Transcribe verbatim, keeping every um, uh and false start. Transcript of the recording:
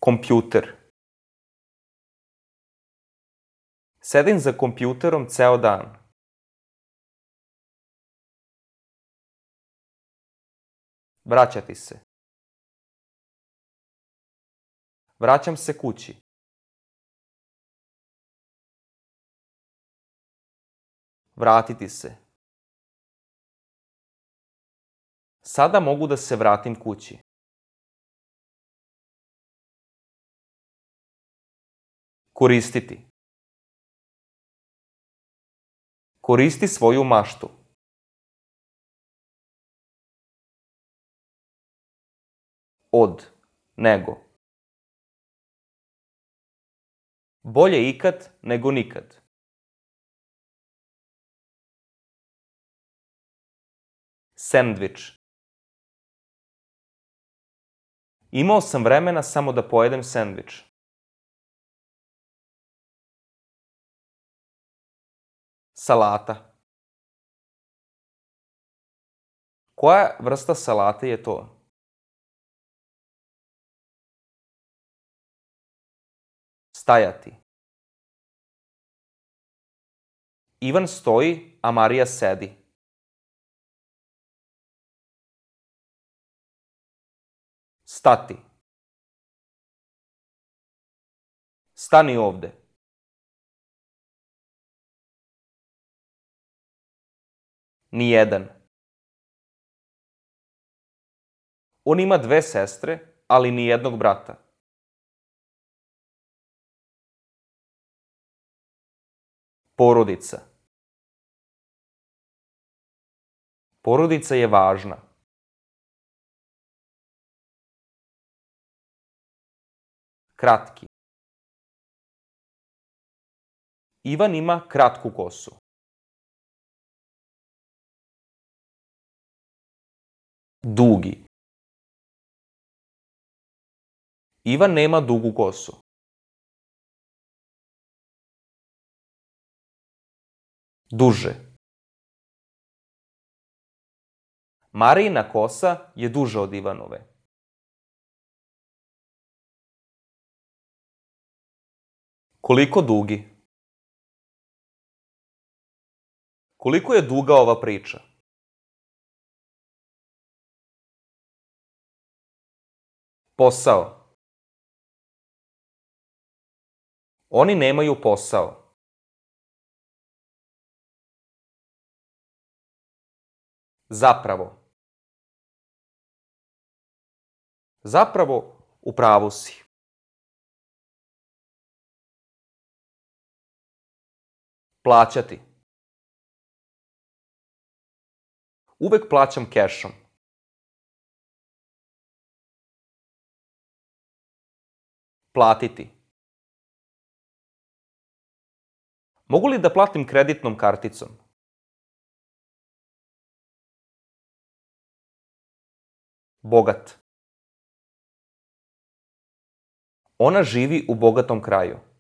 Kompjuter. Sedim za kompjuterom ceo dan. Vraćati se. Vraćam se kući. Vratiti se. Sada mogu da se vratim kući. Koristiti. Koristi svoju maštu. Od, nego. Bolje ikad nego nikad. Sendvič. Imao sam vremena samo da pojedem sendvič. Salata. Koja vrsta salate je to? Stajati. Ivan stoji, a Marija sedi. Stati. Stani ovde. Nijedan. On ima dve sestre, ali nijednog brata. Porodica. Porodica je važna. Kratki. Ivan ima kratku kosu. Dugi. Ivan nema dugu kosu. Duže. Marijina kosa je duža od Ivanove. Koliko dugi? Koliko je duga ova priča? Posao. Oni nemaju posao. Zapravo. Zapravo, u pravu si. Plaćati. Uvek plaćam kešom. Platiti. Mogu li da platim kreditnom karticom? Bogat. Ona živi u bogatom kraju.